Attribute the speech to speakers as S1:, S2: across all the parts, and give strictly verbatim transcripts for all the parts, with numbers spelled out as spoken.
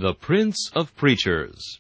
S1: The Prince of Preachers.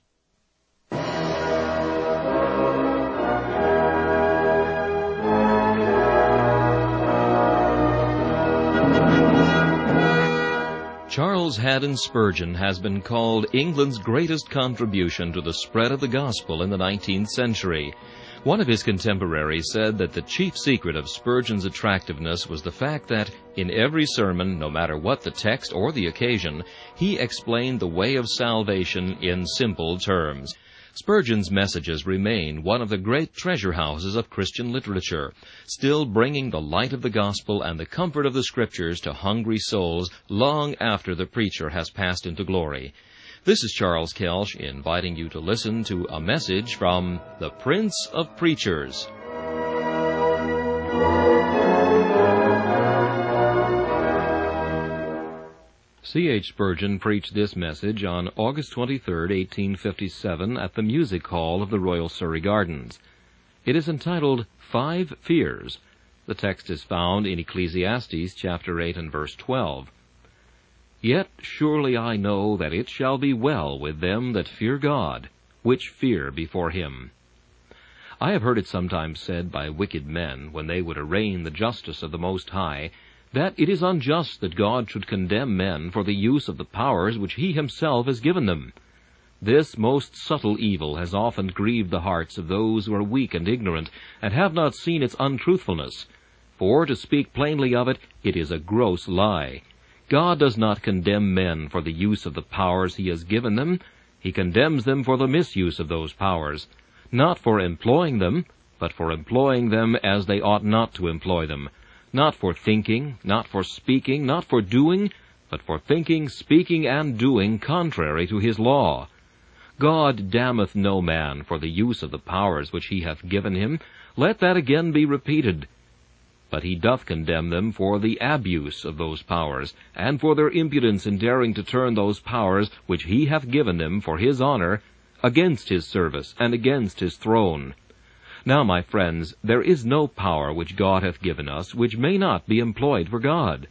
S1: Charles Haddon Spurgeon has been called England's greatest contribution to the spread of the gospel in the nineteenth century. One of his contemporaries said that the chief secret of Spurgeon's attractiveness was the fact that, in every sermon, no matter what the text or the occasion, he explained the way of salvation in simple terms. Spurgeon's messages remain one of the great treasure houses of Christian literature, still bringing the light of the gospel and the comfort of the Scriptures to hungry souls long after the preacher has passed into glory. This is Charles Kelsch inviting you to listen to a message from the Prince of Preachers. C H Spurgeon preached this message on August twenty-third, eighteen fifty-seven, at the Music Hall of the Royal Surrey Gardens. It is entitled, Five Fears. The text is found in Ecclesiastes chapter eight and verse twelve. Yet surely I know that it shall be well with them that fear God, which fear before him. I have heard it sometimes said by wicked men, when they would arraign the justice of the Most High, that it is unjust that God should condemn men for the use of the powers which he himself has given them. This most subtle evil has often grieved the hearts of those who are weak and ignorant, and have not seen its untruthfulness. For, to speak plainly of it, it is a gross lie. God does not condemn men for the use of the powers he has given them. He condemns them for the misuse of those powers, not for employing them, but for employing them as they ought not to employ them, not for thinking, not for speaking, not for doing, but for thinking, speaking, and doing contrary to his law. God damneth no man for the use of the powers which he hath given him. Let that again be repeated. But he doth condemn them for the abuse of those powers, and for their impudence in daring to turn those powers which he hath given them for his honor against his service and against his throne. Now, my friends, there is no power which God hath given us which may not be employed for God.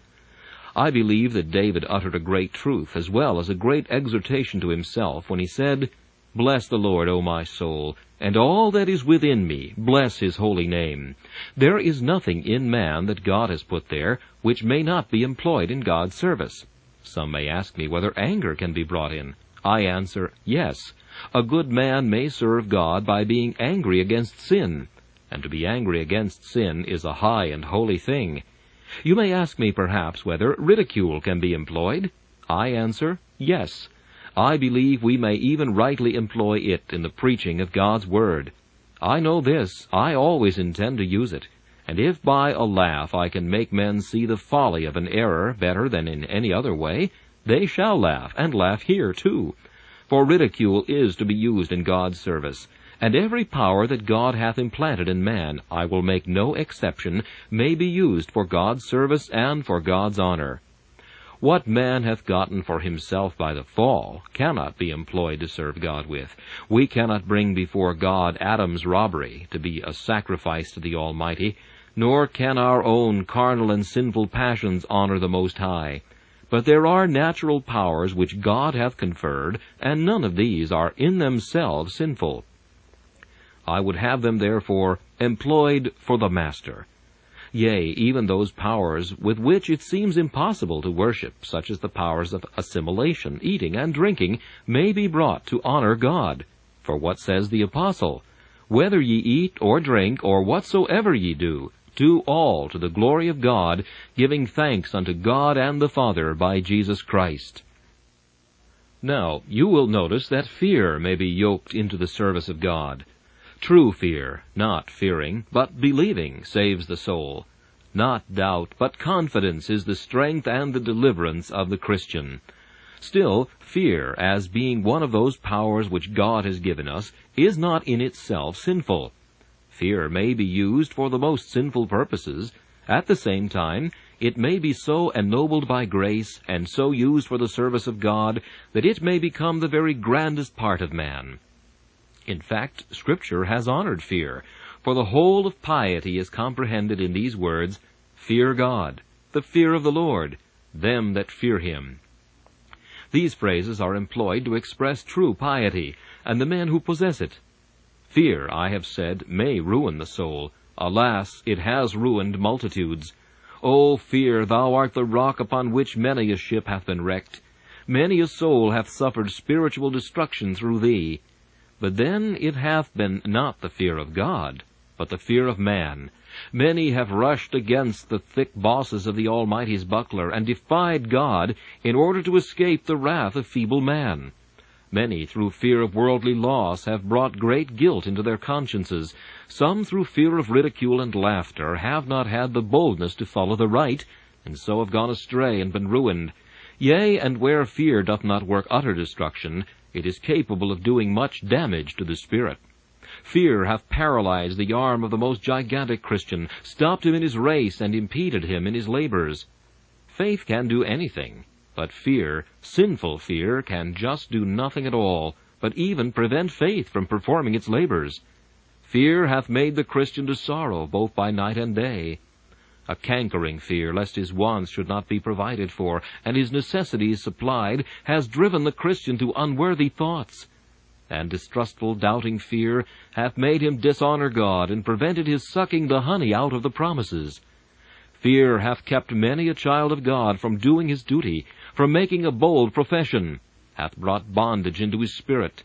S1: I believe that David uttered a great truth as well as a great exhortation to himself when he said, Bless the Lord, O my soul, and all that is within me, bless his holy name. There is nothing in man that God has put there which may not be employed in God's service. Some may ask me whether anger can be brought in. I answer, yes. A good man may serve God by being angry against sin, and to be angry against sin is a high and holy thing. You may ask me perhaps whether ridicule can be employed. I answer, yes. I believe we may even rightly employ it in the preaching of God's Word. I know this, I always intend to use it, and if by a laugh I can make men see the folly of an error better than in any other way, they shall laugh, and laugh here too. For ridicule is to be used in God's service, and every power that God hath implanted in man, I will make no exception, may be used for God's service and for God's honor. What man hath gotten for himself by the fall cannot be employed to serve God with. We cannot bring before God Adam's robbery to be a sacrifice to the Almighty, nor can our own carnal and sinful passions honor the Most High. But there are natural powers which God hath conferred, and none of these are in themselves sinful. I would have them, therefore, employed for the Master. Yea, even those powers with which it seems impossible to worship, such as the powers of assimilation, eating, and drinking, may be brought to honor God. For what says the Apostle? Whether ye eat or drink, or whatsoever ye do, do all to the glory of God, giving thanks unto God and the Father by Jesus Christ. Now, you will notice that fear may be yoked into the service of God. True fear, not fearing, but believing, saves the soul. Not doubt, but confidence is the strength and the deliverance of the Christian. Still, fear, as being one of those powers which God has given us, is not in itself sinful. Fear may be used for the most sinful purposes. At the same time, it may be so ennobled by grace, and so used for the service of God, that it may become the very grandest part of man. In fact, Scripture has honored fear, for the whole of piety is comprehended in these words, Fear God, the fear of the Lord, them that fear him. These phrases are employed to express true piety, and the men who possess it. Fear, I have said, may ruin the soul. Alas, it has ruined multitudes. O fear, thou art the rock upon which many a ship hath been wrecked. Many a soul hath suffered spiritual destruction through thee. But then it hath been not the fear of God, but the fear of man. Many have rushed against the thick bosses of the Almighty's buckler, and defied God, in order to escape the wrath of feeble man. Many, through fear of worldly loss, have brought great guilt into their consciences. Some, through fear of ridicule and laughter, have not had the boldness to follow the right, and so have gone astray and been ruined. Yea, and where fear doth not work utter destruction, it is capable of doing much damage to the spirit. Fear hath paralyzed the arm of the most gigantic Christian, stopped him in his race, and impeded him in his labors. Faith can do anything, but fear, sinful fear, can just do nothing at all, but even prevent faith from performing its labors. Fear hath made the Christian to sorrow both by night and day. A cankering fear, lest his wants should not be provided for, and his necessities supplied, has driven the Christian to unworthy thoughts. And distrustful, doubting fear hath made him dishonor God, and prevented his sucking the honey out of the promises. Fear hath kept many a child of God from doing his duty, from making a bold profession, hath brought bondage into his spirit.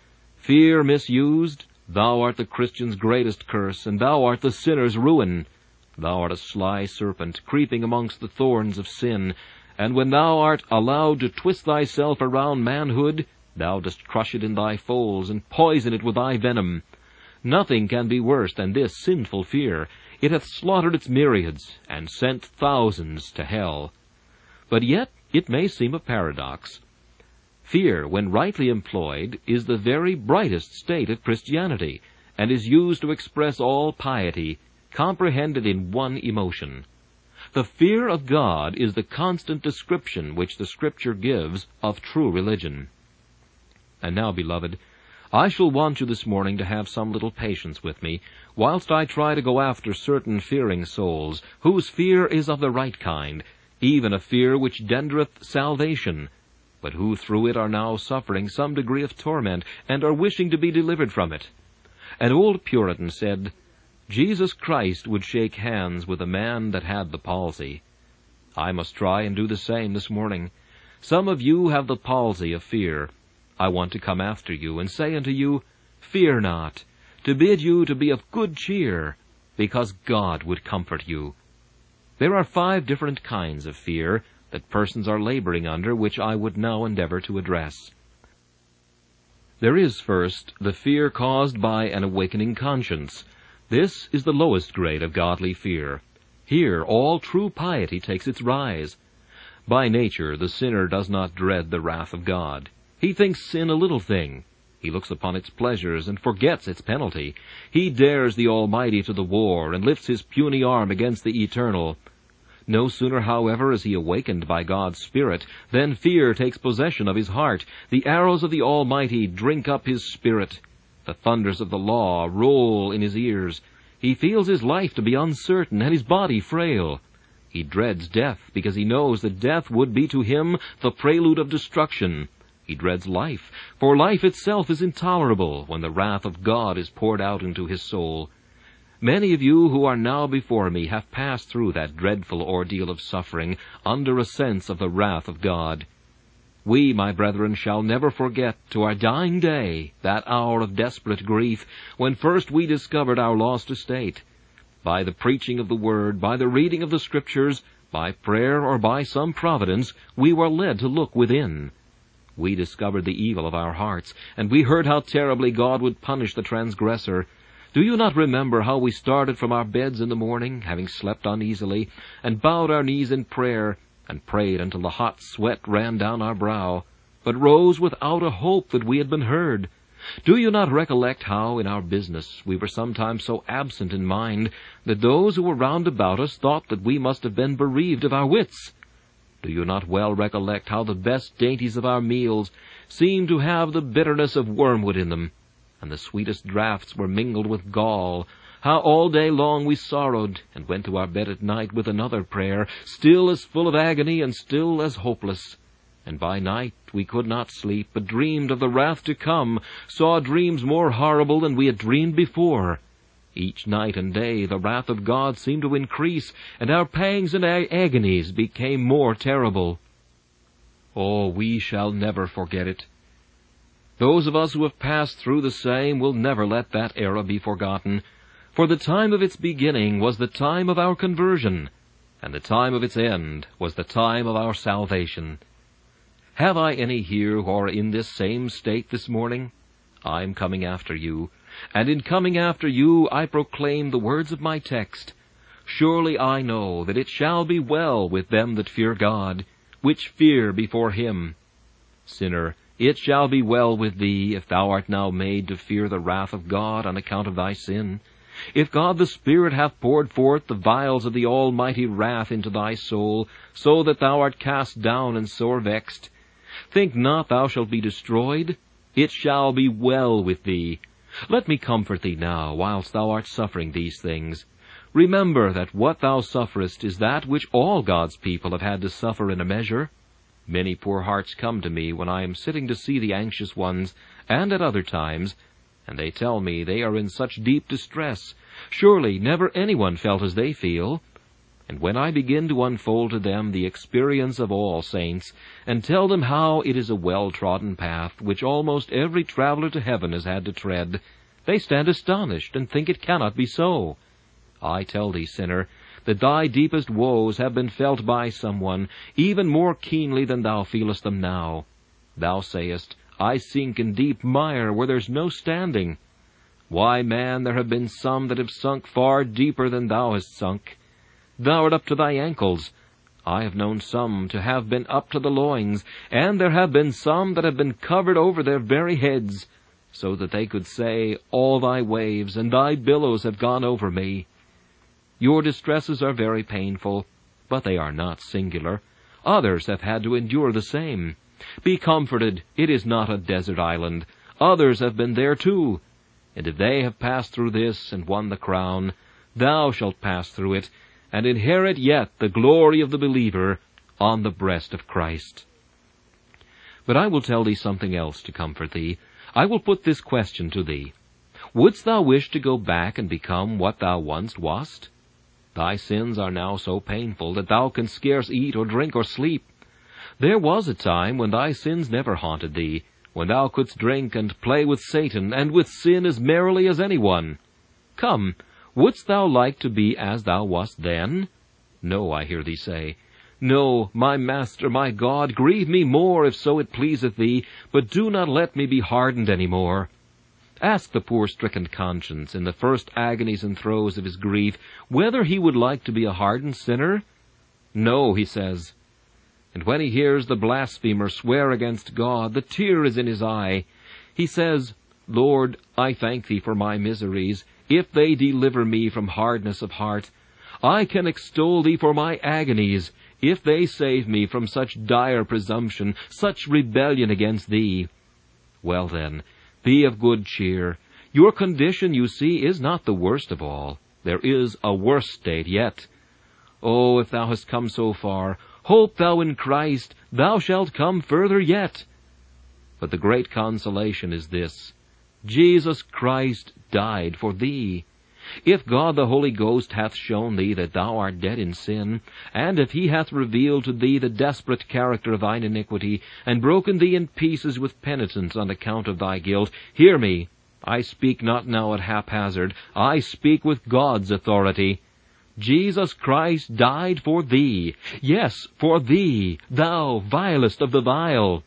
S1: Fear misused, thou art the Christian's greatest curse, and thou art the sinner's ruin. Thou art a sly serpent, creeping amongst the thorns of sin, and when thou art allowed to twist thyself around manhood, thou dost crush it in thy folds, and poison it with thy venom. Nothing can be worse than this sinful fear. It hath slaughtered its myriads, and sent thousands to hell. But yet it may seem a paradox. Fear, when rightly employed, is the very brightest state of Christianity, and is used to express all piety, comprehended in one emotion. The fear of God is the constant description which the Scripture gives of true religion. And now, beloved, I shall want you this morning to have some little patience with me, whilst I try to go after certain fearing souls, whose fear is of the right kind, even a fear which gendereth salvation, but who through it are now suffering some degree of torment, and are wishing to be delivered from it. An old Puritan said, Jesus Christ would shake hands with a man that had the palsy. I must try and do the same this morning. Some of you have the palsy of fear. I want to come after you, and say unto you, Fear not, to bid you to be of good cheer, because God would comfort you. There are five different kinds of fear that persons are laboring under, which I would now endeavor to address. There is, first, the fear caused by an awakening conscience. This is the lowest grade of godly fear. Here all true piety takes its rise. By nature the sinner does not dread the wrath of God. He thinks sin a little thing. He looks upon its pleasures and forgets its penalty. He dares the Almighty to the war, and lifts his puny arm against the Eternal. No sooner, however, is he awakened by God's Spirit, than fear takes possession of his heart. The arrows of the Almighty drink up his spirit. The thunders of the law roll in his ears. He feels his life to be uncertain, and his body frail. He dreads death, because he knows that death would be to him the prelude of destruction. He dreads life, for life itself is intolerable when the wrath of God is poured out into his soul. Many of you who are now before me have passed through that dreadful ordeal of suffering under a sense of the wrath of God. We, my brethren, shall never forget to our dying day that hour of desperate grief when first we discovered our lost estate. By the preaching of the Word, by the reading of the Scriptures, by prayer or by some providence, we were led to look within. We discovered the evil of our hearts, and we heard how terribly God would punish the transgressor. Do you not remember how we started from our beds in the morning, having slept uneasily, and bowed our knees in prayer, and prayed until the hot sweat ran down our brow, but rose without a hope that we had been heard? Do you not recollect how, in our business, we were sometimes so absent in mind that those who were round about us thought that we must have been bereaved of our wits? Do you not well recollect how the best dainties of our meals seemed to have the bitterness of wormwood in them, and the sweetest draughts were mingled with gall? How all day long we sorrowed, and went to our bed at night with another prayer, still as full of agony and still as hopeless. And by night we could not sleep, but dreamed of the wrath to come, saw dreams more horrible than we had dreamed before. Each night and day the wrath of God seemed to increase, and our pangs and our agonies became more terrible. Oh, we shall never forget it. Those of us who have passed through the same will never let that era be forgotten, for the time of its beginning was the time of our conversion, and the time of its end was the time of our salvation. Have I any here who are in this same state this morning? I am coming after you, and in coming after you I proclaim the words of my text. Surely I know that it shall be well with them that fear God, which fear before him. Sinner, it shall be well with thee, if thou art now made to fear the wrath of God on account of thy sin. If God the Spirit hath poured forth the vials of the almighty wrath into thy soul, so that thou art cast down and sore vexed, think not thou shalt be destroyed. It shall be well with thee. Let me comfort thee now, whilst thou art suffering these things. Remember that what thou sufferest is that which all God's people have had to suffer in a measure. Many poor hearts come to me when I am sitting to see the anxious ones, and at other times, and they tell me they are in such deep distress. Surely never anyone felt as they feel. And when I begin to unfold to them the experience of all saints, and tell them how it is a well-trodden path which almost every traveler to heaven has had to tread, they stand astonished and think it cannot be so. I tell thee, sinner, that thy deepest woes have been felt by someone, even more keenly than thou feelest them now. Thou sayest, I sink in deep mire where there's no standing. Why, man, there have been some that have sunk far deeper than thou hast sunk. Thou art up to thy ankles. I have known some to have been up to the loins, and there have been some that have been covered over their very heads, so that they could say, all thy waves and thy billows have gone over me. Your distresses are very painful, but they are not singular. Others have had to endure the same. Be comforted, it is not a desert island. Others have been there too. And if they have passed through this and won the crown, thou shalt pass through it, and inherit yet the glory of the believer on the breast of Christ. But I will tell thee something else to comfort thee. I will put this question to thee. Wouldst thou wish to go back and become what thou once wast? Thy sins are now so painful that thou canst scarce eat or drink or sleep. There was a time when thy sins never haunted thee, when thou couldst drink and play with Satan and with sin as merrily as anyone. Come, wouldst thou like to be as thou wast then? No, I hear thee say. No, my Master, my God, grieve me more, if so it pleaseth thee, but do not let me be hardened any more. Ask the poor stricken conscience, in the first agonies and throes of his grief, whether he would like to be a hardened sinner? No, he says. And when he hears the blasphemer swear against God, the tear is in his eye. He says, Lord, I thank thee for my miseries, if they deliver me from hardness of heart. I can extol thee for my agonies, if they save me from such dire presumption, such rebellion against thee. Well then, be of good cheer. Your condition, you see, is not the worst of all. There is a worse state yet. Oh, if thou hast come so far, hope thou in Christ, thou shalt come further yet. But the great consolation is this: Jesus Christ died for thee. If God the Holy Ghost hath shown thee that thou art dead in sin, and if he hath revealed to thee the desperate character of thine iniquity, and broken thee in pieces with penitence on account of thy guilt, hear me, I speak not now at haphazard, I speak with God's authority. Jesus Christ died for thee, yes, for thee, thou vilest of the vile.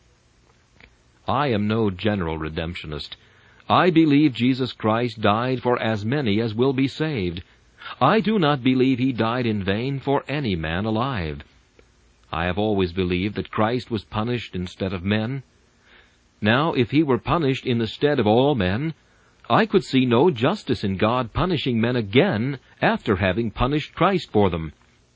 S1: I am no general redemptionist. I believe Jesus Christ died for as many as will be saved. I do not believe he died in vain for any man alive. I have always believed that Christ was punished instead of men. Now, if he were punished in the stead of all men, I could see no justice in God punishing men again after having punished Christ for them.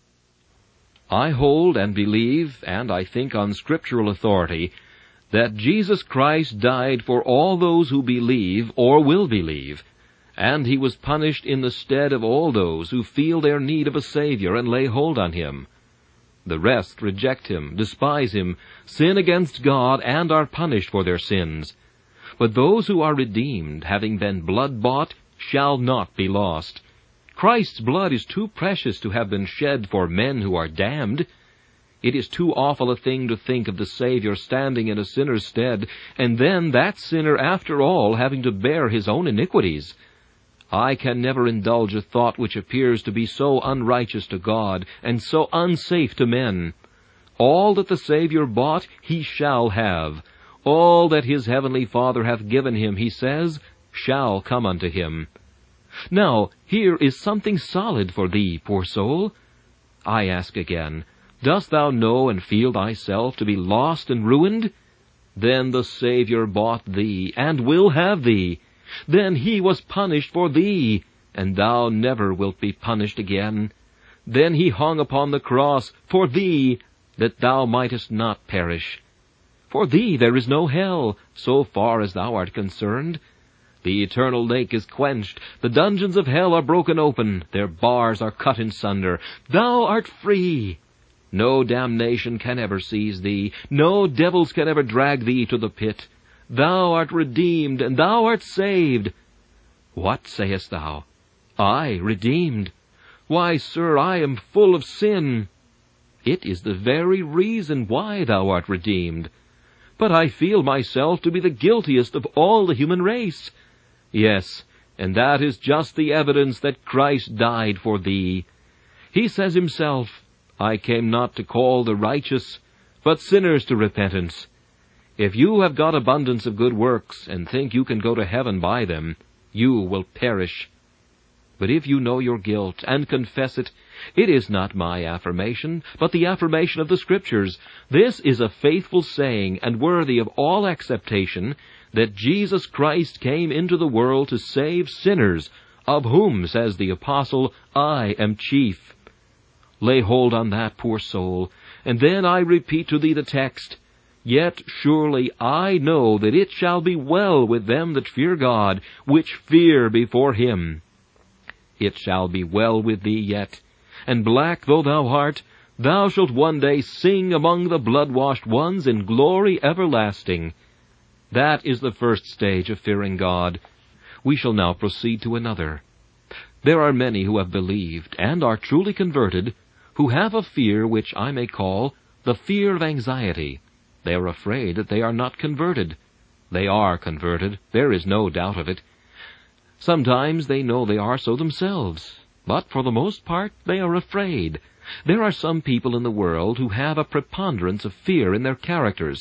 S1: I hold and believe, and I think on scriptural authority, that Jesus Christ died for all those who believe or will believe, and he was punished in the stead of all those who feel their need of a Savior and lay hold on him. The rest reject him, despise him, sin against God, and are punished for their sins. But those who are redeemed, having been blood-bought, shall not be lost. Christ's blood is too precious to have been shed for men who are damned. It is too awful a thing to think of the Savior standing in a sinner's stead, and then that sinner, after all, having to bear his own iniquities. I can never indulge a thought which appears to be so unrighteous to God, and so unsafe to men. All that the Savior bought, he shall have. All that his heavenly Father hath given him, he says, shall come unto him. Now, here is something solid for thee, poor soul. I ask again, dost thou know and feel thyself to be lost and ruined? Then the Savior bought thee, and will have thee. Then he was punished for thee, and thou never wilt be punished again. Then he hung upon the cross for thee, that thou mightest not perish. For thee there is no hell, so far as thou art concerned. The eternal lake is quenched, the dungeons of hell are broken open, their bars are cut in sunder. Thou art free. No damnation can ever seize thee, no devils can ever drag thee to the pit. Thou art redeemed, and thou art saved. What sayest thou? I redeemed? Why, sir, I am full of sin. It is the very reason why thou art redeemed. But I feel myself to be the guiltiest of all the human race. Yes, and that is just the evidence that Christ died for thee. He says himself, I came not to call the righteous, but sinners to repentance. If you have got abundance of good works, and think you can go to heaven by them, you will perish. But if you know your guilt, and confess it, it is not my affirmation, but the affirmation of the Scriptures. This is a faithful saying, and worthy of all acceptation, that Jesus Christ came into the world to save sinners, of whom, says the Apostle, I am chief. Lay hold on that, poor soul, and then I repeat to thee the text, Yet surely I know that it shall be well with them that fear God, which fear before him. It shall be well with thee yet, and black though thou art, thou shalt one day sing among the blood-washed ones in glory everlasting. That is the first stage of fearing God. We shall now proceed to another. There are many who have believed, and are truly converted, who have a fear which I may call the fear of anxiety. They are afraid that they are not converted. They are converted, there is no doubt of it. Sometimes they know they are so themselves, but for the most part they are afraid. There are some people in the world who have a preponderance of fear in their characters.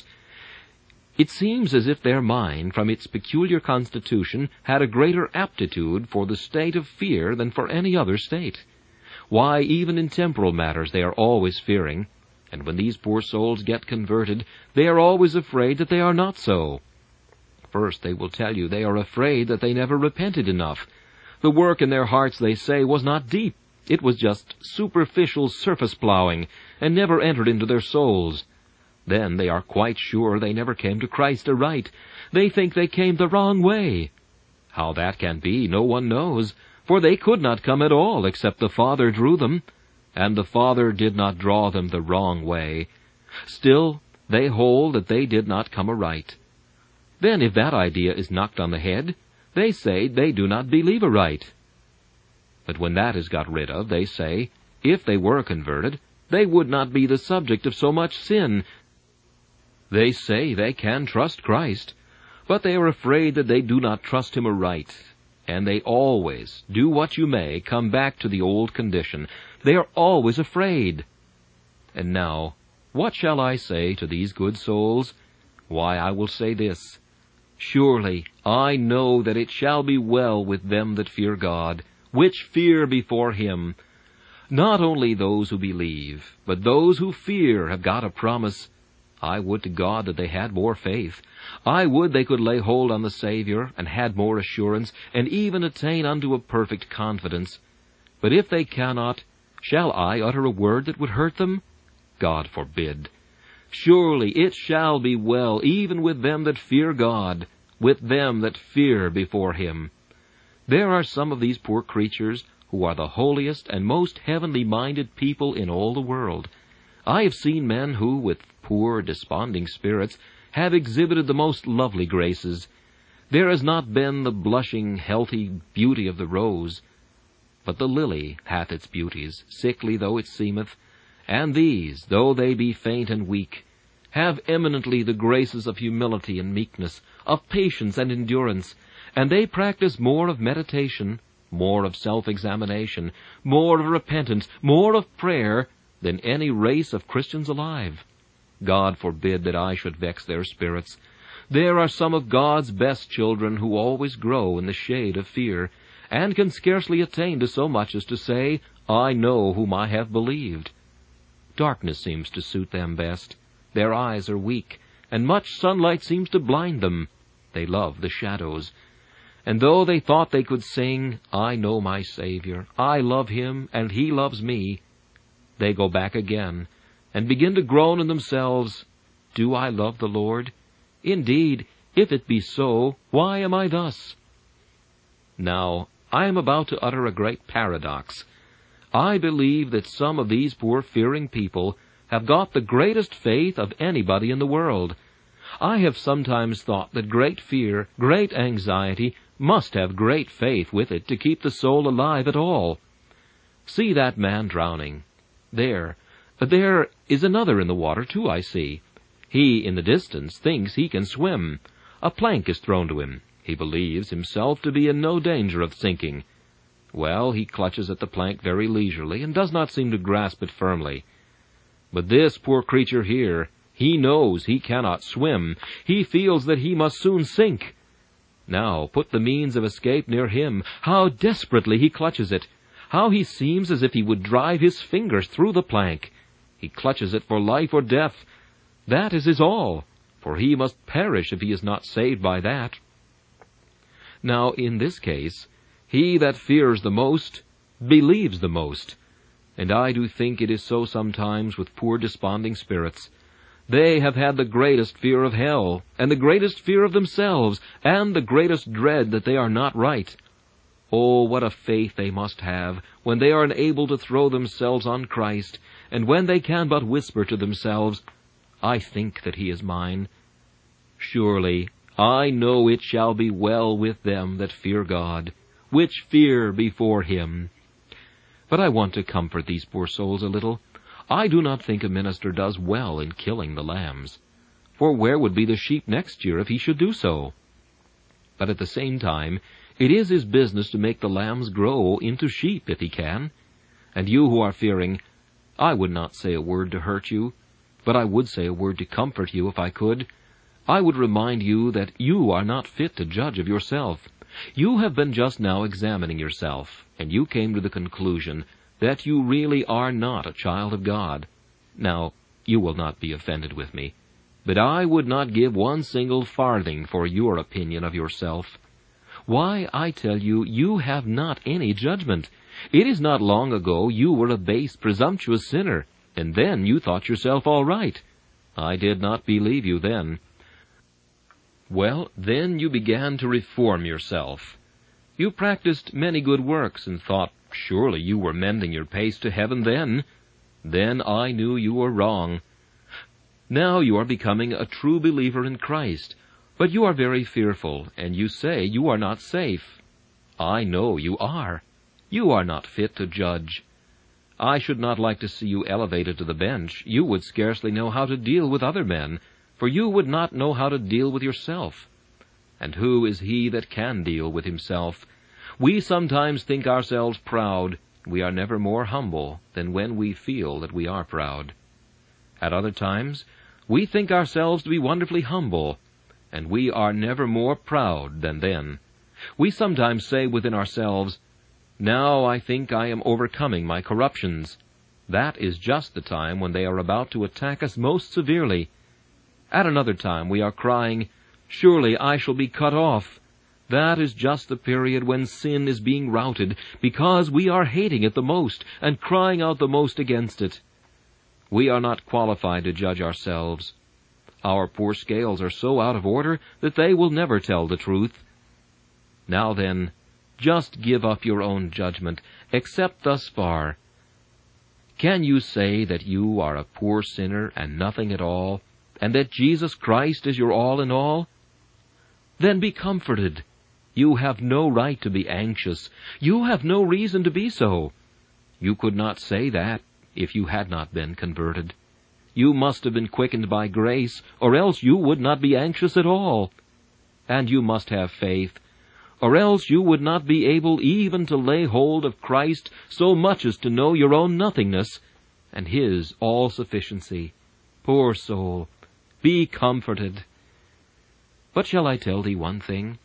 S1: It seems as if their mind, from its peculiar constitution, had a greater aptitude for the state of fear than for any other state. Why, even in temporal matters they are always fearing, and when these poor souls get converted, they are always afraid that they are not so. First, they will tell you they are afraid that they never repented enough. The work in their hearts, they say, was not deep. It was just superficial surface plowing, and never entered into their souls. Then they are quite sure they never came to Christ aright. They think they came the wrong way. How that can be, no one knows, for they could not come at all except the Father drew them, and the Father did not draw them the wrong way. Still, they hold that they did not come aright. Then, if that idea is knocked on the head, they say they do not believe aright. But when that is got rid of, they say, if they were converted, they would not be the subject of so much sin. They say they can trust Christ, but they are afraid that they do not trust him aright, and they always, do what you may, come back to the old condition. They are always afraid. And now, what shall I say to these good souls? Why, I will say this. Surely I know that it shall be well with them that fear God, which fear before him. Not only those who believe, but those who fear have got a promise. I would to God that they had more faith. I would they could lay hold on the Savior, and had more assurance, and even attain unto a perfect confidence. But if they cannot, shall I utter a word that would hurt them? God forbid. Surely it shall be well even with them that fear God, with them that fear before him. There are some of these poor creatures who are the holiest and most heavenly-minded people in all the world. I have seen men who, with poor, desponding spirits, have exhibited the most lovely graces. There has not been the blushing, healthy beauty of the rose, but the lily hath its beauties, sickly though it seemeth, and these, though they be faint and weak, have eminently the graces of humility and meekness, of patience and endurance, and they practice more of meditation, more of self-examination, more of repentance, more of prayer, than any race of Christians alive. God forbid that I should vex their spirits. There are some of God's best children who always grow in the shade of fear, and can scarcely attain to so much as to say, I know whom I have believed. Darkness seems to suit them best. Their eyes are weak, and much sunlight seems to blind them. They love the shadows. And though they thought they could sing, I know my Savior, I love him, and he loves me, they go back again, and begin to groan in themselves, Do I love the Lord? Indeed, if it be so, why am I thus? Now, I am about to utter a great paradox. I believe that some of these poor fearing people have got the greatest faith of anybody in the world. I have sometimes thought that great fear, great anxiety, must have great faith with it to keep the soul alive at all. See that man drowning. There, there is another in the water, too, I see. He, in the distance, thinks he can swim. A plank is thrown to him. He believes himself to be in no danger of sinking. Well, he clutches at the plank very leisurely, and does not seem to grasp it firmly. But this poor creature here, he knows he cannot swim. He feels that he must soon sink. Now, put the means of escape near him. How desperately he clutches it! How he seems as if he would drive his fingers through the plank! He clutches it for life or death. That is his all, for he must perish if he is not saved by that. Now, in this case, he that fears the most believes the most, and I do think it is so sometimes with poor desponding spirits. They have had the greatest fear of hell, and the greatest fear of themselves, and the greatest dread that they are not right. Oh, what a faith they must have when they are unable to throw themselves on Christ, and when they can but whisper to themselves, I think that he is mine. Surely, I know it shall be well with them that fear God, which fear before him. But I want to comfort these poor souls a little. I do not think a minister does well in killing the lambs, for where would be the sheep next year if he should do so? But at the same time, it is his business to make the lambs grow into sheep if he can. And you who are fearing, I would not say a word to hurt you, but I would say a word to comfort you if I could. I would remind you that you are not fit to judge of yourself. You have been just now examining yourself, and you came to the conclusion that you really are not a child of God. Now, you will not be offended with me, but I would not give one single farthing for your opinion of yourself. Why, I tell you, you have not any judgment. It is not long ago you were a base, presumptuous sinner, and then you thought yourself all right. I did not believe you then. Well, then you began to reform yourself. You practiced many good works, and thought surely you were mending your pace to heaven then. Then I knew you were wrong. Now you are becoming a true believer in Christ, but you are very fearful, and you say you are not safe. I know you are. You are not fit to judge. I should not like to see you elevated to the bench. You would scarcely know how to deal with other men, for you would not know how to deal with yourself. And who is he that can deal with himself? We sometimes think ourselves proud. We are never more humble than when we feel that we are proud. At other times, we think ourselves to be wonderfully humble, and we are never more proud than then. We sometimes say within ourselves, Now I think I am overcoming my corruptions. That is just the time when they are about to attack us most severely. At another time we are crying, Surely I shall be cut off. That is just the period when sin is being routed, because we are hating it the most and crying out the most against it. We are not qualified to judge ourselves. Our poor scales are so out of order that they will never tell the truth. Now then, just give up your own judgment, except thus far. Can you say that you are a poor sinner and nothing at all, and that Jesus Christ is your all in all? Then be comforted. You have no right to be anxious. You have no reason to be so. You could not say that if you had not been converted. You must have been quickened by grace, or else you would not be anxious at all. And you must have faith, or else you would not be able even to lay hold of Christ so much as to know your own nothingness, and His all-sufficiency. Poor soul, be comforted. But shall I tell thee one thing?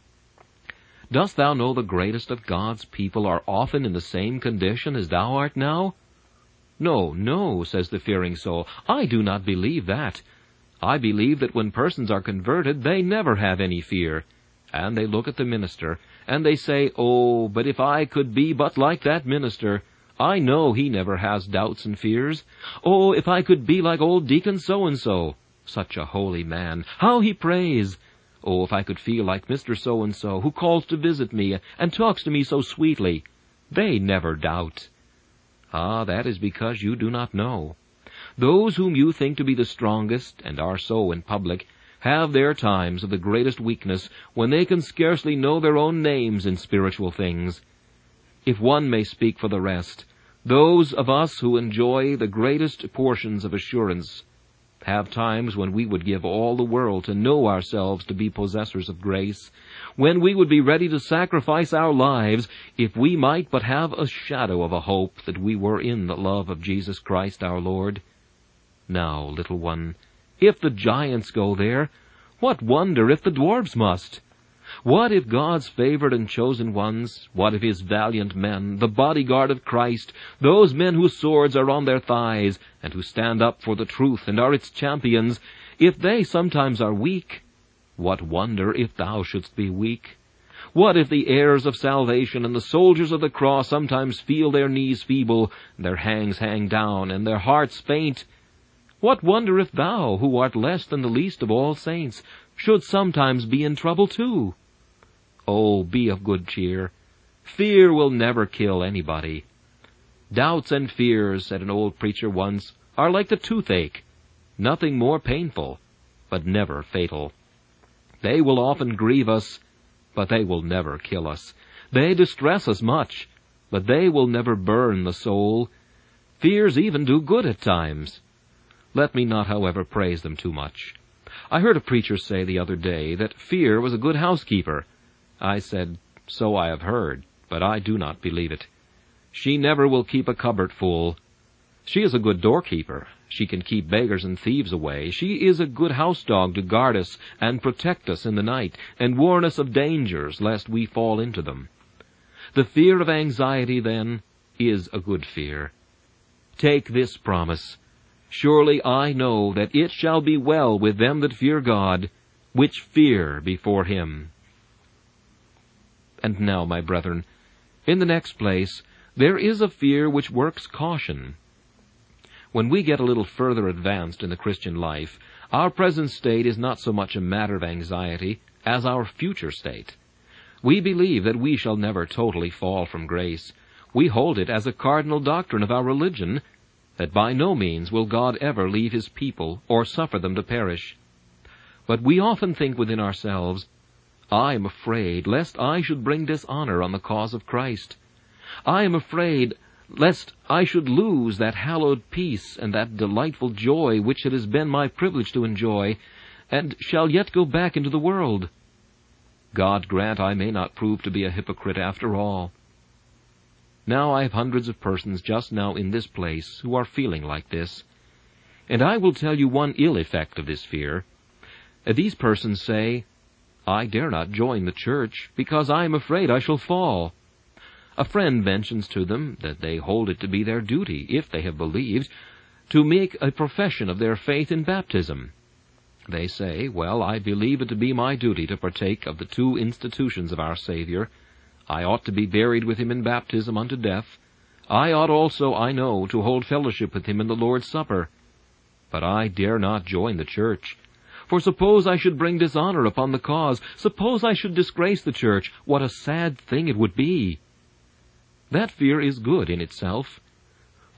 S1: Dost thou know the greatest of God's people are often in the same condition as thou art now? No, no, says the fearing soul, I do not believe that. I believe that when persons are converted, they never have any fear. And they look at the minister, and they say, Oh, but if I could be but like that minister, I know he never has doubts and fears. Oh, if I could be like old Deacon so-and-so, such a holy man, how he prays. Oh, if I could feel like Mister So-and-so, who calls to visit me and talks to me so sweetly. They never doubt. Ah, that is because you do not know. Those whom you think to be the strongest, and are so in public, have their times of the greatest weakness, when they can scarcely know their own names in spiritual things. If one may speak for the rest, those of us who enjoy the greatest portions of assurance have times when we would give all the world to know ourselves to be possessors of grace, when we would be ready to sacrifice our lives if we might but have a shadow of a hope that we were in the love of Jesus Christ our Lord. Now, little one, if the giants go there, what wonder if the dwarfs must? What if God's favored and chosen ones, what if His valiant men, the bodyguard of Christ, those men whose swords are on their thighs, and who stand up for the truth and are its champions, if they sometimes are weak, what wonder if thou shouldst be weak? What if the heirs of salvation and the soldiers of the cross sometimes feel their knees feeble, their hands hang down, and their hearts faint? What wonder if thou, who art less than the least of all saints, should sometimes be in trouble too? Oh, be of good cheer. Fear will never kill anybody. Doubts and fears, said an old preacher once, are like the toothache, nothing more painful, but never fatal. They will often grieve us, but they will never kill us. They distress us much, but they will never burn the soul. Fears even do good at times. Let me not, however, praise them too much. I heard a preacher say the other day that fear was a good housekeeper. I said, So I have heard, but I do not believe it. She never will keep a cupboard full. She is a good doorkeeper. She can keep beggars and thieves away. She is a good house dog to guard us and protect us in the night, and warn us of dangers lest we fall into them. The fear of anxiety, then, is a good fear. Take this promise. Surely I know that it shall be well with them that fear God, which fear before Him. And now, my brethren, in the next place, there is a fear which works caution. When we get a little further advanced in the Christian life, our present state is not so much a matter of anxiety as our future state. We believe that we shall never totally fall from grace. We hold it as a cardinal doctrine of our religion that by no means will God ever leave His people or suffer them to perish. But we often think within ourselves, I am afraid lest I should bring dishonor on the cause of Christ. I am afraid lest I should lose that hallowed peace and that delightful joy which it has been my privilege to enjoy, and shall yet go back into the world. God grant I may not prove to be a hypocrite after all. Now I have hundreds of persons just now in this place who are feeling like this, and I will tell you one ill effect of this fear. These persons say, I dare not join the church, because I am afraid I shall fall. A friend mentions to them that they hold it to be their duty, if they have believed, to make a profession of their faith in baptism. They say, Well, I believe it to be my duty to partake of the two institutions of our Savior. I ought to be buried with Him in baptism unto death. I ought also, I know, to hold fellowship with Him in the Lord's Supper. But I dare not join the church. For suppose I should bring dishonor upon the cause, suppose I should disgrace the church, what a sad thing it would be. That fear is good in itself.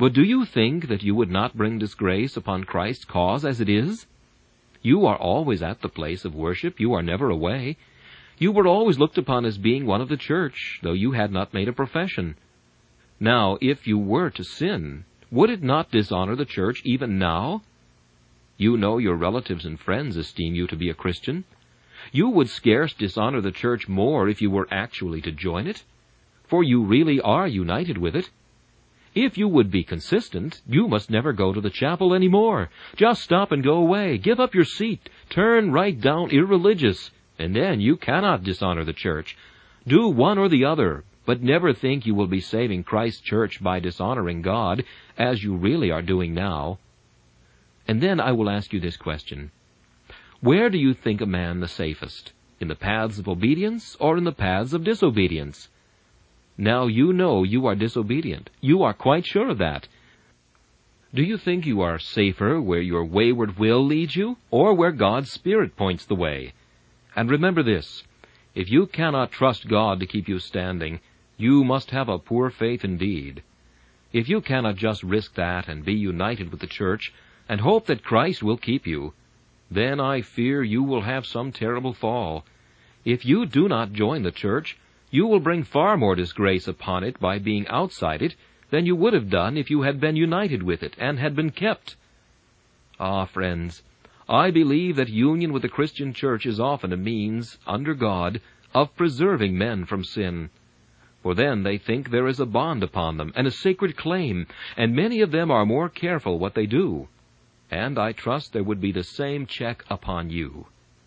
S1: But do you think that you would not bring disgrace upon Christ's cause as it is? You are always at the place of worship. You are never away. You were always looked upon as being one of the church, though you had not made a profession. Now, if you were to sin, would it not dishonor the church even now? You know your relatives and friends esteem you to be a Christian. You would scarce dishonor the church more if you were actually to join it, for you really are united with it. If you would be consistent, you must never go to the chapel any more. Just stop and go away. Give up your seat. Turn right down irreligious, and then you cannot dishonor the church. Do one or the other, but never think you will be saving Christ's church by dishonoring God, as you really are doing now. And then I will ask you this question. Where do you think a man the safest? In the paths of obedience or in the paths of disobedience? Now you know you are disobedient. You are quite sure of that. Do you think you are safer where your wayward will leads you, or where God's Spirit points the way? And remember this, if you cannot trust God to keep you standing, you must have a poor faith indeed. If you cannot just risk that and be united with the church, and hope that Christ will keep you, then I fear you will have some terrible fall. If you do not join the church, you will bring far more disgrace upon it by being outside it than you would have done if you had been united with it and had been kept. Ah, friends, I believe that union with the Christian church is often a means, under God, of preserving men from sin. For then they think there is a bond upon them, and a sacred claim, and many of them are more careful what they do. And I trust there would be the same check upon you.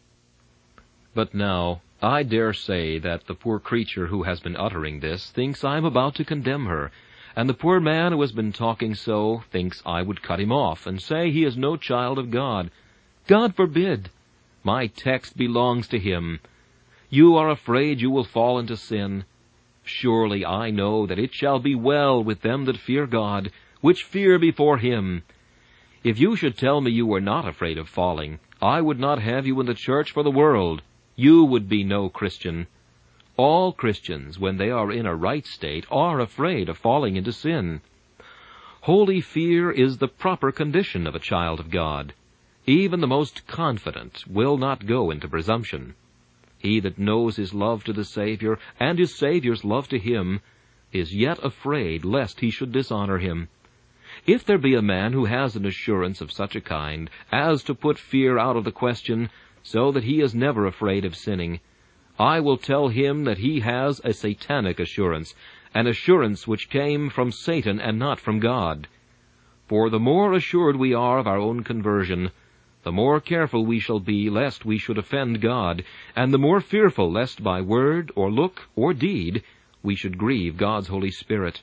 S1: But now, I dare say that the poor creature who has been uttering this thinks I am about to condemn her, and the poor man who has been talking so thinks I would cut him off and say he is no child of God. God forbid! My text belongs to him. You are afraid you will fall into sin. Surely I know that it shall be well with them that fear God, which fear before him. If you should tell me you were not afraid of falling, I would not have you in the church for the world. You would be no Christian. All Christians, when they are in a right state, are afraid of falling into sin. Holy fear is the proper condition of a child of God. Even the most confident will not go into presumption. He that knows his love to the Savior, and his Savior's love to him, is yet afraid lest he should dishonor him. If there be a man who has an assurance of such a kind as to put fear out of the question, so that he is never afraid of sinning, I will tell him that he has a satanic assurance, an assurance which came from Satan and not from God. For the more assured we are of our own conversion, the more careful we shall be lest we should offend God, and the more fearful lest by word or look or deed we should grieve God's Holy Spirit.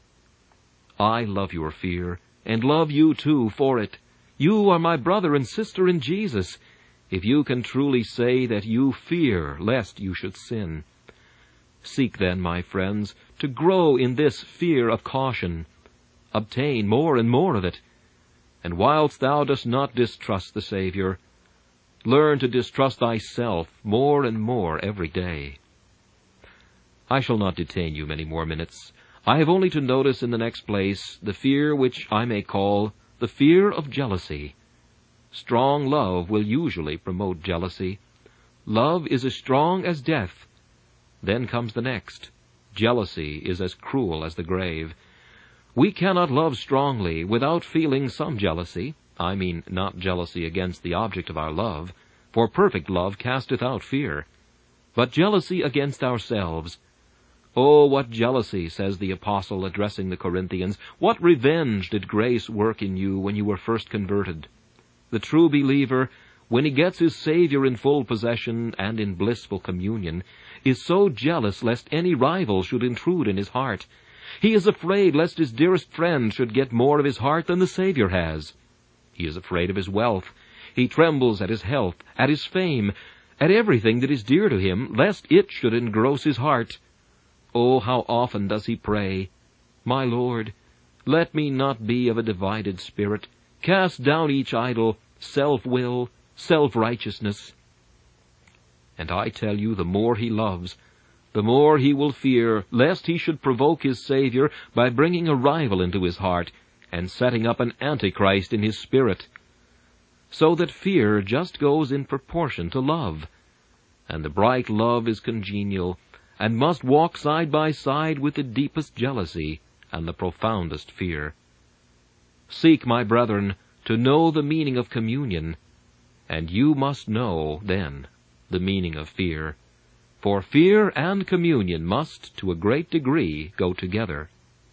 S1: I love your fear, and love you too for it. You are my brother and sister in Jesus, if you can truly say that you fear lest you should sin. Seek then, my friends, to grow in this fear of caution. Obtain more and more of it. And whilst thou dost not distrust the Savior, learn to distrust thyself more and more every day. I shall not detain you many more minutes. I have only to notice in the next place the fear which I may call the fear of jealousy. Strong love will usually promote jealousy. Love is as strong as death. Then comes the next. Jealousy is as cruel as the grave. We cannot love strongly without feeling some jealousy. I mean not jealousy against the object of our love, for perfect love casteth out fear, but jealousy against ourselves. Oh, what jealousy, says the apostle, addressing the Corinthians, what revenge did grace work in you when you were first converted? The true believer, when he gets his Savior in full possession and in blissful communion, is so jealous lest any rival should intrude in his heart. He is afraid lest his dearest friend should get more of his heart than the Savior has. He is afraid of his wealth. He trembles at his health, at his fame, at everything that is dear to him, lest it should engross his heart. Oh, how often does he pray, My Lord, let me not be of a divided spirit. Cast down each idol, self-will, self-righteousness. And I tell you, the more he loves, the more he will fear lest he should provoke his Savior by bringing a rival into his heart, and setting up an antichrist in his spirit. So that fear just goes in proportion to love, and the bright love is congenial, and must walk side by side with the deepest jealousy and the profoundest fear. Seek, my brethren, to know the meaning of communion, and you must know, then, the meaning of fear. For fear and communion must, to a great degree, go together.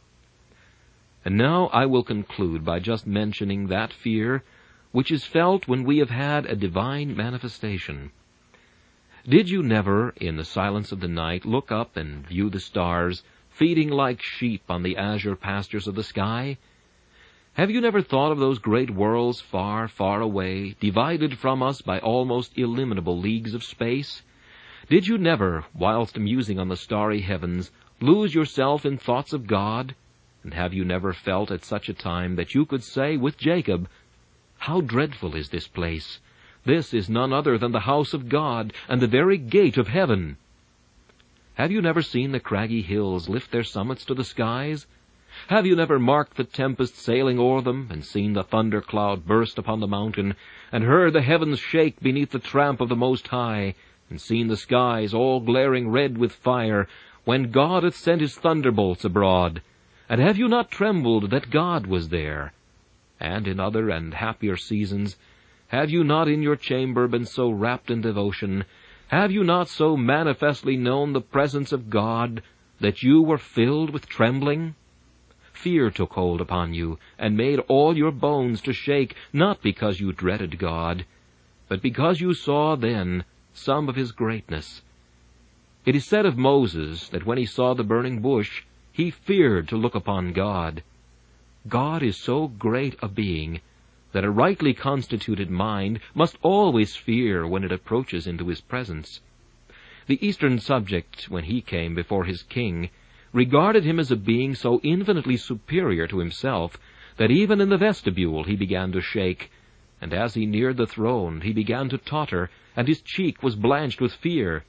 S1: And now I will conclude by just mentioning that fear which is felt when we have had a divine manifestation. Did you never, in the silence of the night, look up and view the stars, feeding like sheep on the azure pastures of the sky? Have you never thought of those great worlds far, far away, divided from us by almost illimitable leagues of space? Did you never, whilst musing on the starry heavens, lose yourself in thoughts of God? And have you never felt at such a time that you could say with Jacob, "How dreadful is this place! This is none other than the house of God, and the very gate of heaven"? Have you never seen the craggy hills lift their summits to the skies? Have you never marked the tempest sailing o'er them, and seen the thunder cloud burst upon the mountain, and heard the heavens shake beneath the tramp of the Most High, and seen the skies all glaring red with fire, when God hath sent his thunderbolts abroad? And have you not trembled that God was there? And in other and happier seasons, have you not in your chamber been so wrapped in devotion, have you not so manifestly known the presence of God, that you were filled with trembling? Fear took hold upon you, and made all your bones to shake, not because you dreaded God, but because you saw then some of his greatness. It is said of Moses that when he saw the burning bush, he feared to look upon God. God is so great a being that a rightly constituted mind must always fear when it approaches into his presence. The Eastern subject, when he came before his king, regarded him as a being so infinitely superior to himself that even in the vestibule he began to shake, and as he neared the throne he began to totter, and his cheek was blanched with fear.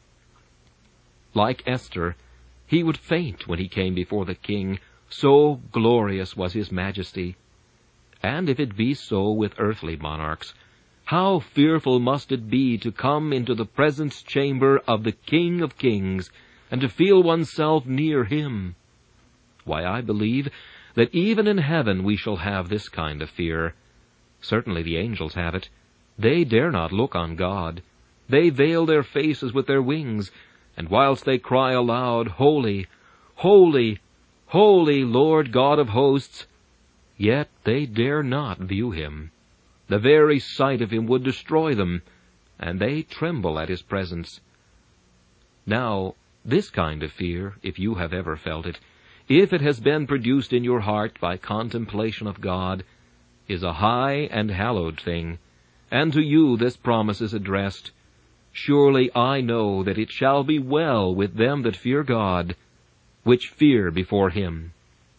S1: Like Esther, he would faint when he came before the king, so glorious was his majesty. And if it be so with earthly monarchs, how fearful must it be to come into the presence chamber of the King of Kings, and to feel oneself near him? Why, I believe that even in heaven we shall have this kind of fear. Certainly the angels have it. They dare not look on God. They veil their faces with their wings, and whilst they cry aloud, "Holy, holy, holy Lord God of hosts," yet they dare not view him. The very sight of him would destroy them, and they tremble at his presence. Now, this kind of fear, if you have ever felt it, if it has been produced in your heart by contemplation of God, is a high and hallowed thing, and to you this promise is addressed, "Surely I know that it shall be well with them that fear God, which fear before him."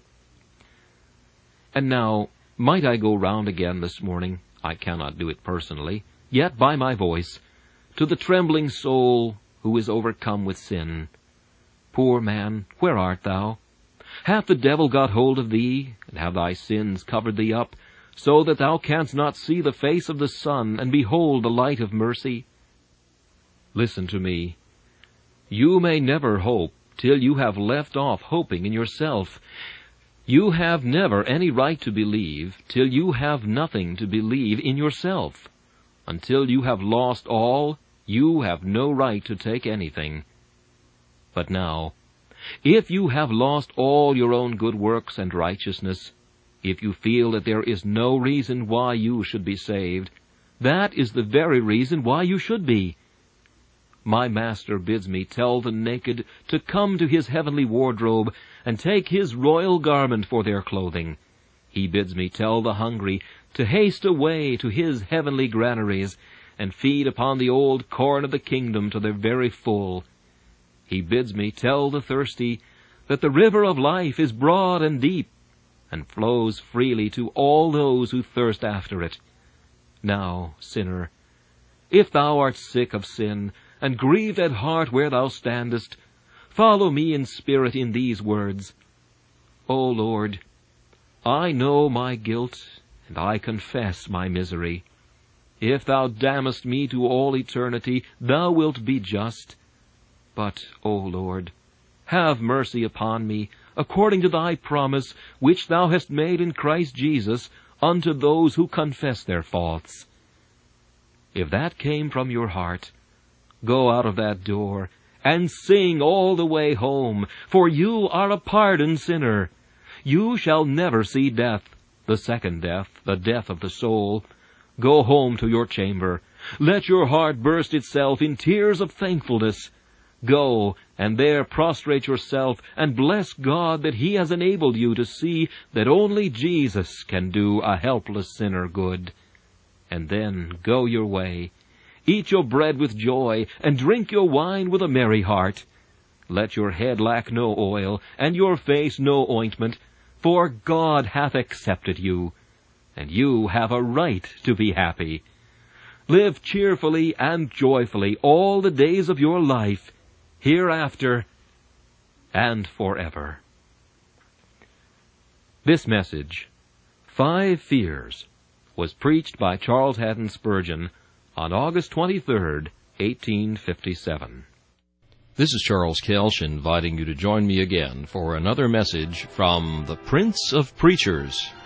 S1: And now, might I go round again this morning, I cannot do it personally, yet by my voice, to the trembling soul who is overcome with sin. Poor man, where art thou? Hath the devil got hold of thee, and have thy sins covered thee up, so that thou canst not see the face of the sun, and behold the light of mercy? Listen to me. You may never hope till you have left off hoping in yourself. You have never any right to believe till you have nothing to believe in yourself. Until you have lost all, you have no right to take anything. But now, if you have lost all your own good works and righteousness, if you feel that there is no reason why you should be saved, that is the very reason why you should be. My Master bids me tell the naked to come to his heavenly wardrobe and take his royal garment for their clothing. He bids me tell the hungry to haste away to his heavenly granaries and feed upon the old corn of the kingdom to their very full. He bids me tell the thirsty that the river of life is broad and deep, and flows freely to all those who thirst after it. Now, sinner, if thou art sick of sin, and grieved at heart where thou standest, follow me in spirit in these words. O Lord, I know my guilt, and I confess my misery. If thou damnest me to all eternity, thou wilt be just. But, O Lord, have mercy upon me, according to thy promise, which thou hast made in Christ Jesus, unto those who confess their faults. If that came from your heart, go out of that door, and sing all the way home, for you are a pardoned sinner. You shall never see death, the second death, the death of the soul. Go home to your chamber. Let your heart burst itself in tears of thankfulness. Go, and there prostrate yourself, and bless God that He has enabled you to see that only Jesus can do a helpless sinner good. And then go your way. Eat your bread with joy, and drink your wine with a merry heart. Let your head lack no oil, and your face no ointment, for God hath accepted you, and you have a right to be happy. Live cheerfully and joyfully all the days of your life, hereafter and forever. This message, Five Fears, was preached by Charles Haddon Spurgeon on August twenty-third, eighteen fifty-seven.
S2: This is Charles Kelsch inviting you to join me again for another message from the Prince of Preachers,